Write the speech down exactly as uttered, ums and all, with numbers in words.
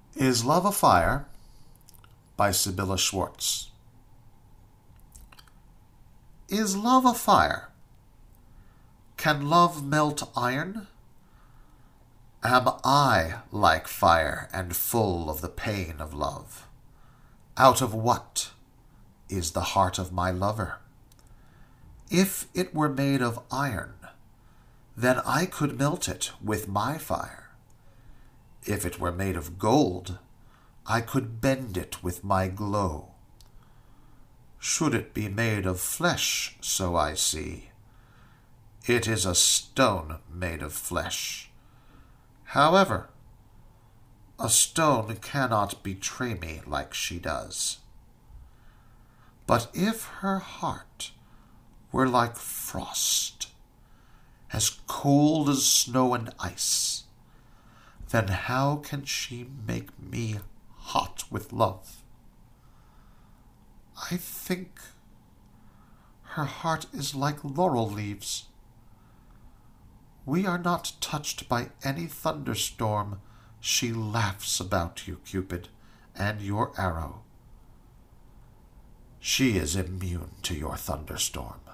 Is Love a Fire? By Sibylla Schwartz. Is love a fire? Can love melt iron? Am I like fire and full of the pain of love? Out of what is the heart of my lover? If it were made of iron, then I could melt it with my fire. If it were made of gold, I could bend it with my glow. Should it be made of flesh, so I see, it is a stone made of flesh. However, a stone cannot betray me like she does. But if her heart were like frost, as cold as snow and ice, then how can she make me hot with love? I think her heart is like laurel leaves. We are not touched by any thunderstorm. She laughs about you, Cupid, and your arrow. She is immune to your thunderstorm.